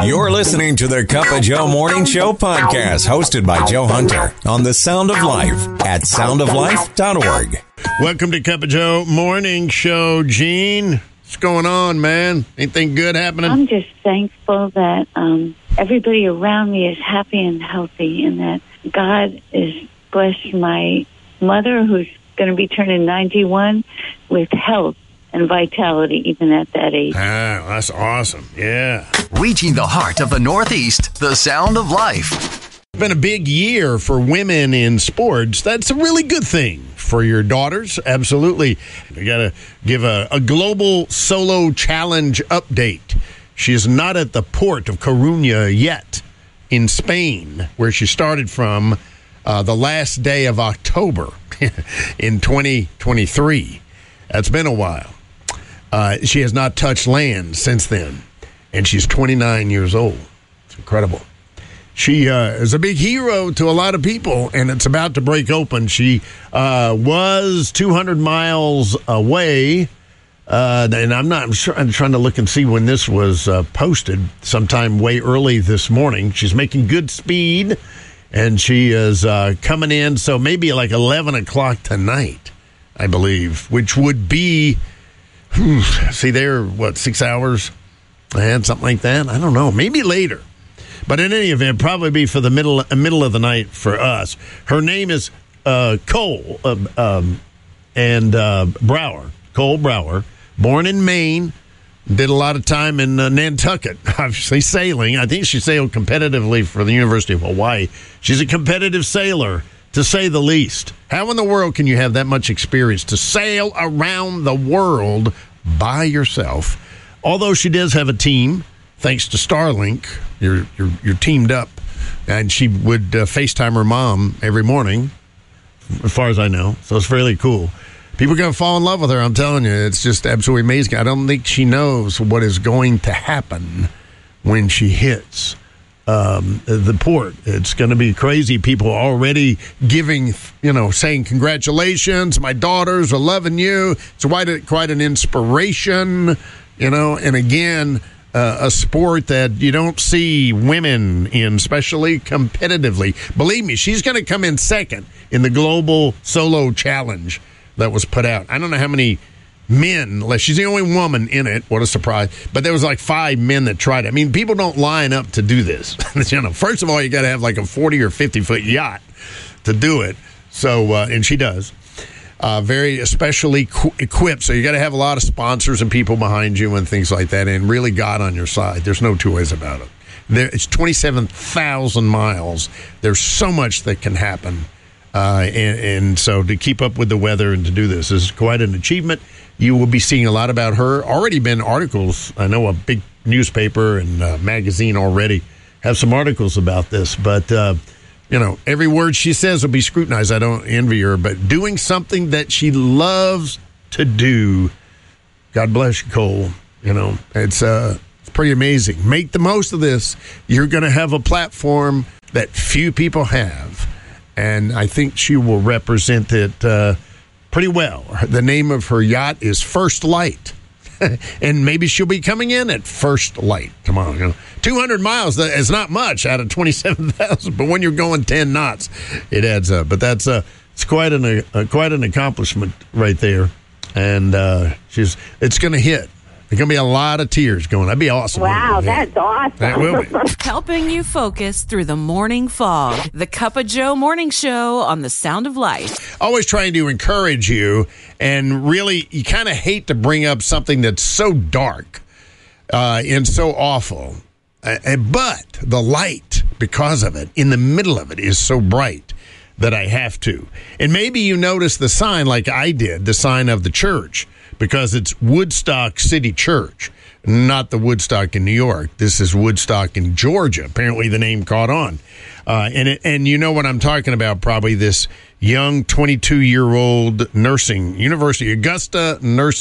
You're listening to the Cup of Joe Morning Show podcast, hosted by Joe Hunter on The Sound of Life at soundoflife.org. Welcome to Cup of Joe Morning Show. Gene, what's going on, man? Anything good happening? I'm just thankful that everybody around me is happy and healthy, and that God is blessed my mother, who's going to be turning 91, with health and vitality even at that age. Ah, that's awesome. Yeah. Reaching the heart of the Northeast, the Sound of Life. It's been a big year for women in sports. That's a really good thing for your daughters. Absolutely. We got to give a global solo challenge update. She is not at the port of Coruña yet in Spain, where she started from the last day of October in 2023. That's been a while. She has not touched land since then, and she's 29 years old. It's incredible. She is a big hero to a lot of people, and it's about to break open. She was 200 miles away, and I'm trying to look and see when this was posted, sometime way early this morning. She's making good speed, and she is coming in, so maybe like 11 o'clock tonight, I believe, which would be... See, they're, 6 hours and something like that? I don't know. Maybe later. But in any event, probably be for the middle of the night for us. Her name is Cole Brower. Cole Brower, born in Maine, did a lot of time in Nantucket, obviously sailing. I think she sailed competitively for the University of Hawaii. She's a competitive sailor, to say the least. How in the world can you have that much experience to sail around the world by yourself? Although she does have a team, thanks to Starlink. You're teamed up, and she would FaceTime her mom every morning, as far as I know. So it's fairly cool. People are going to fall in love with her, I'm telling you. It's just absolutely amazing. I don't think she knows what is going to happen when she hits the port. It's going to be crazy. People already giving, saying congratulations. My daughters are loving you. It's quite an inspiration, and again, a sport that you don't see women in, especially competitively. Believe me, she's going to come in second in the global solo challenge that was put out. I don't know how many men, she's the only woman in it. What a surprise. But there was like 5 men that tried it. I mean, people don't line up to do this. First of all, you got to have like a 40 or 50-foot yacht to do it. So, and she does. Very especially equipped. So you got to have a lot of sponsors and people behind you and things like that, and really God on your side. There's no two ways about it. It's 27,000 miles. There's so much that can happen. And so to keep up with the weather and to do this is quite an achievement. You will be seeing a lot about her. Already been articles. I know a big newspaper and magazine already have some articles about this. But, every word she says will be scrutinized. I don't envy her. But doing something that she loves to do, God bless you, Cole. It's pretty amazing. Make the most of this. You're going to have a platform that few people have. And I think she will represent it pretty well. The name of her yacht is First Light. And maybe she'll be coming in at First Light tomorrow. 200 miles is not much out of 27,000, but when you're going 10 knots, it adds up. But that's it's quite an accomplishment right there. And it's going to hit. There's going to be a lot of tears going. That'd be awesome. Wow, that's awesome. That will be. Helping you focus through the morning fog. The Cup of Joe Morning Show on The Sound of Life. Always trying to encourage you, and really, you kind of hate to bring up something that's so dark and so awful. But the light, because of it, in the middle of it, is so bright that I have to. And maybe you notice the sign like I did, the sign of the church, because it's Woodstock City Church, not the Woodstock in New York. This is Woodstock in Georgia. Apparently the name caught on. And you know what I'm talking about, probably this young 22-year-old Augusta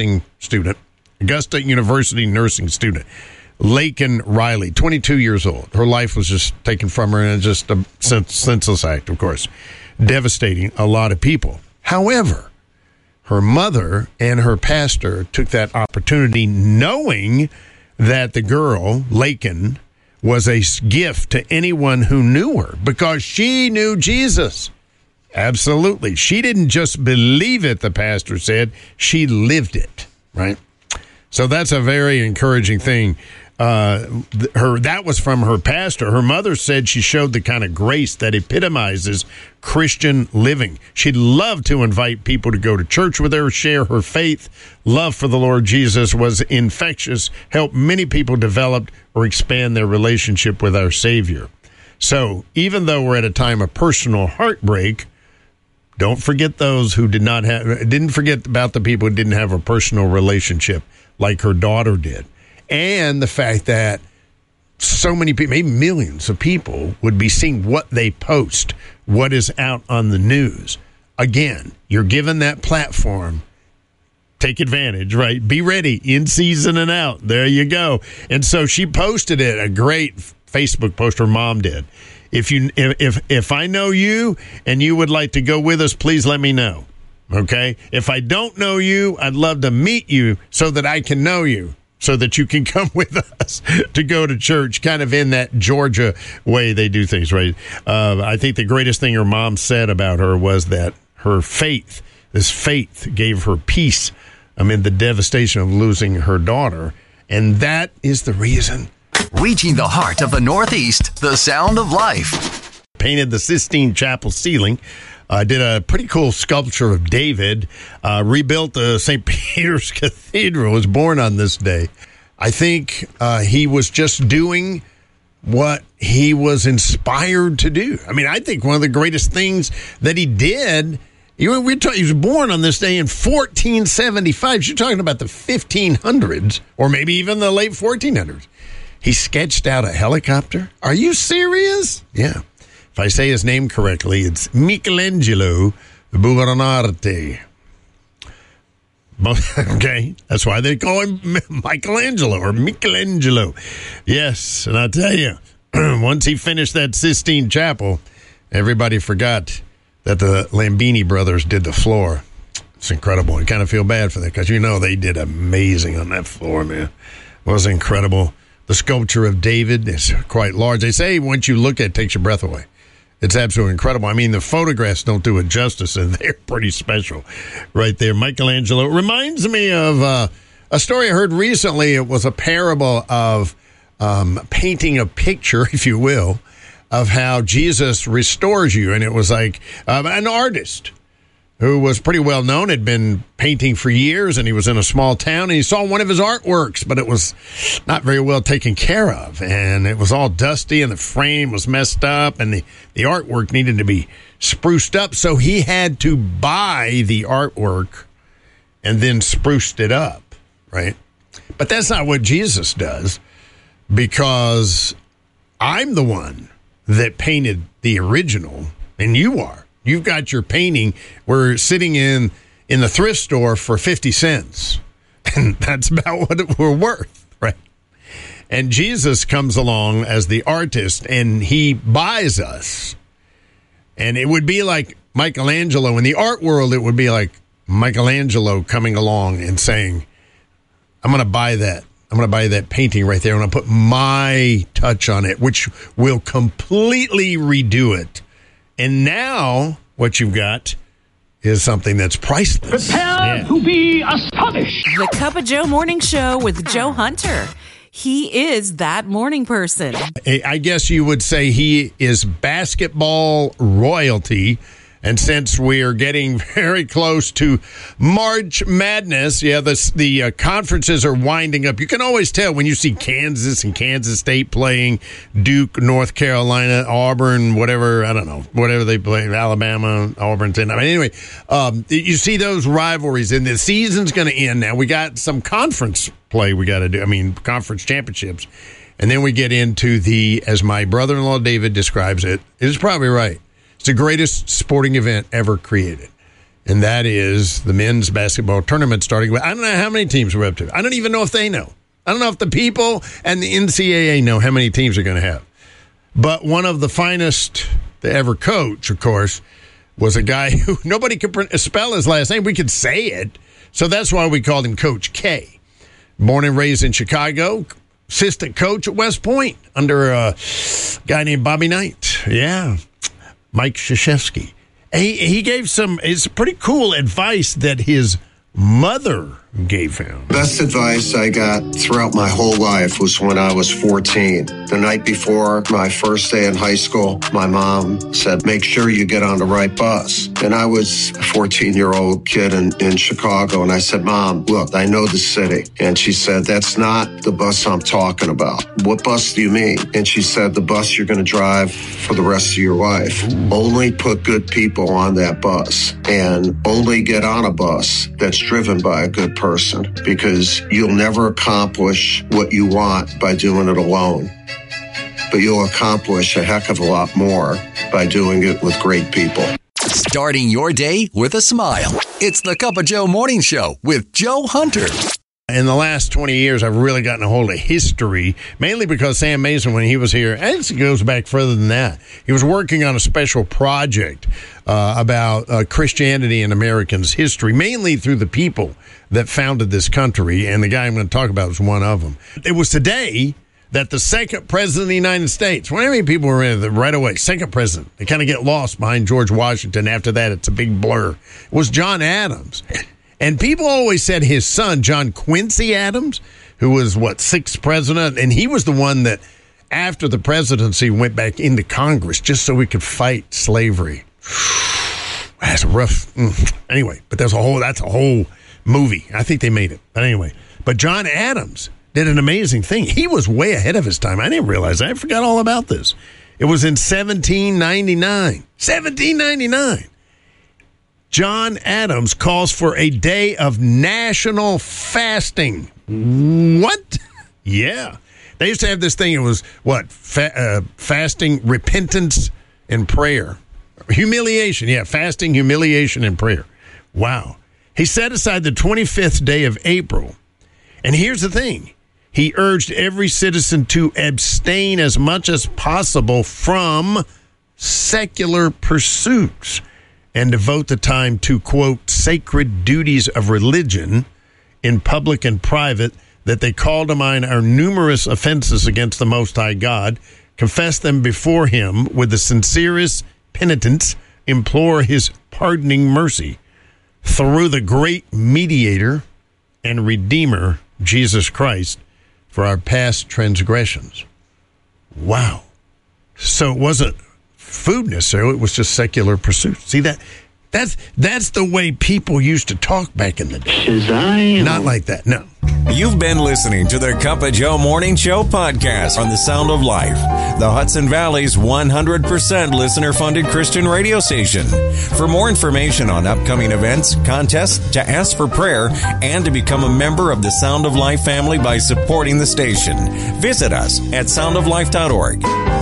University nursing student, Laken Riley, 22 years old. Her life was just taken from her, and just a senseless act, of course, devastating a lot of people. However, her mother and her pastor took that opportunity, knowing that the girl, Laken, was a gift to anyone who knew her because she knew Jesus. Absolutely. She didn't just believe it, the pastor said. She lived it, right? So that's a very encouraging thing. That was from her pastor. Her mother said she showed the kind of grace that epitomizes Christian living. She'd love to invite people to go to church with her, share her faith. Love for the Lord Jesus was infectious, helped many people develop or expand their relationship with our Savior. So even though we're at a time of personal heartbreak, don't forget those who didn't forget about the people who didn't have a personal relationship like her daughter did. And the fact that so many people, maybe millions of people, would be seeing what they post, what is out on the news. Again, you're given that platform. Take advantage, right? Be ready, in season and out. There you go. And so she posted it, a great Facebook post her mom did. If I know you and you would like to go with us, please let me know. Okay? If I don't know you, I'd love to meet you so that I can know you, so that you can come with us to go to church, kind of in that Georgia way they do things, right? I think the greatest thing her mom said about her was that her faith, this faith gave her peace amid the devastation of losing her daughter. And that is the reason. Reaching the heart of the Northeast, the sound of life. Painted the Sistine Chapel ceiling. Did a pretty cool sculpture of David. Rebuilt the St. Peter's Cathedral. Was born on this day. I think he was just doing what he was inspired to do. I mean, I think one of the greatest things that he did, he was born on this day in 1475. You're talking about the 1500s, or maybe even the late 1400s. He sketched out a helicopter. Are you serious? Yeah. If I say his name correctly, it's Michelangelo Buonarroti. Okay, that's why they call him Michelangelo or Michelangelo. Yes, and I tell you, once he finished that Sistine Chapel, everybody forgot that the Lambini brothers did the floor. It's incredible. I kind of feel bad for that because, they did amazing on that floor, man. It was incredible. The sculpture of David is quite large. They say once you look at it, it takes your breath away. It's absolutely incredible. I mean, the photographs don't do it justice, and they're pretty special right there. Michelangelo reminds me of a story I heard recently. It was a parable of painting a picture, if you will, of how Jesus restores you. And it was like an artist who was pretty well known, had been painting for years, and he was in a small town, and he saw one of his artworks, but it was not very well taken care of, and it was all dusty, and the frame was messed up, and the artwork needed to be spruced up, so he had to buy the artwork and then spruced it up, right? But that's not what Jesus does, because I'm the one that painted the original, and you are. You've got your painting. We're sitting in the thrift store for 50 cents. And that's about what we're worth, right? And Jesus comes along as the artist, and he buys us. And it would be like Michelangelo. In the art world, it would be like Michelangelo coming along and saying, I'm going to buy that. I'm going to buy that painting right there. I'm going to put my touch on it, which will completely redo it. And now what you've got is something that's priceless. Prepare to be astonished. The Cup of Joe Morning Show with Joe Hunter. He is that morning person. I guess you would say he is basketball royalty. And since we are getting very close to March Madness, the conferences are winding up. You can always tell when you see Kansas and Kansas State playing Duke, North Carolina, Auburn, whatever, I don't know, whatever they play, Alabama, Auburn. Anyway, you see those rivalries, and the season's going to end now. We got some conference play we got to do, conference championships. And then we get into as my brother-in-law David describes it is probably right. It's the greatest sporting event ever created, and that is the men's basketball tournament starting with, I don't know how many teams we're up to. I don't even know if they know. I don't know if the people and the NCAA know how many teams are going to have. But one of the finest to ever coach, of course, was a guy who nobody could spell his last name. We could say it, so that's why we called him Coach K. Born and raised in Chicago, assistant coach at West Point under a guy named Bobby Knight. Yeah, Mike Krzyzewski. He gave it's pretty cool advice that his mother gave him. Best advice I got throughout my whole life was when I was 14. The night before my first day in high school, my mom said, make sure you get on the right bus. And I was a 14-year-old kid in Chicago, and I said, Mom, look, I know the city. And she said, that's not the bus I'm talking about. What bus do you mean? And she said, the bus you're going to drive for the rest of your life. Only put good people on that bus, and only get on a bus that's driven by a good person, because you'll never accomplish what you want by doing it alone. But you'll accomplish a heck of a lot more by doing it with great people. Starting your day with a smile. It's the Cup of Joe Morning Show with Joe Hunter. In the last 20 years, I've really gotten a hold of history, mainly because Sam Mason, when he was here, and it goes back further than that, he was working on a special project about Christianity and Americans' history, mainly through the people that founded this country, and the guy I'm going to talk about is one of them. It was today that the second president of the United States, well, how many people were in it right away? Second president. They kind of get lost behind George Washington. After that, it's a big blur. It was John Adams. And people always said his son, John Quincy Adams, who was, sixth president, and he was the one that, after the presidency, went back into Congress just so we could fight slavery. That's rough. Anyway, but that's a whole movie. I think they made it. But anyway, but John Adams did an amazing thing. He was way ahead of his time. I didn't realize that. I forgot all about this. It was in 1799. 1799. John Adams calls for a day of national fasting. What? Yeah. They used to have this thing. It was, fasting, repentance, and prayer. Humiliation. Yeah, fasting, humiliation, and prayer. Wow. He set aside the 25th day of April. And here's the thing. He urged every citizen to abstain as much as possible from secular pursuits and devote the time to, quote, sacred duties of religion in public and private, that they call to mind our numerous offenses against the Most High God, confess them before him with the sincerest penitence, implore his pardoning mercy through the great mediator and redeemer, Jesus Christ, for our past transgressions. Wow. So it wasn't food necessarily, it was just secular pursuits. See that? That's the way people used to talk back in the day. Not like that, no. You've been listening to the Cup of Joe Morning Show podcast on the Sound of Life, the Hudson Valley's 100% listener-funded Christian radio station. For more information on upcoming events, contests, to ask for prayer, and to become a member of the Sound of Life family by supporting the station, visit us at soundoflife.org.